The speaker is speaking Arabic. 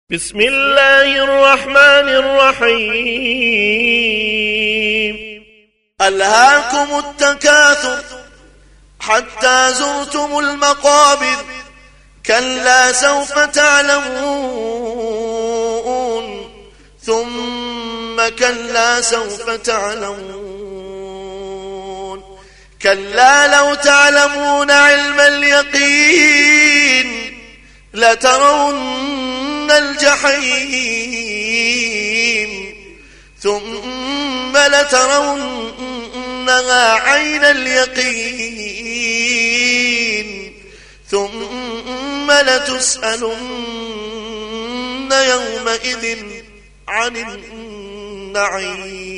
بسم الله الرحمن الرحيم. ألهاكم التكاثر حتى زرتم المقابر كلا سوف تعلمون ثم كلا سوف تعلمون كلا لو تعلمون علم اليقين لترون الجحيم ثم لترونها عين اليقين ثم لتسألن يومئذ عن النعيم.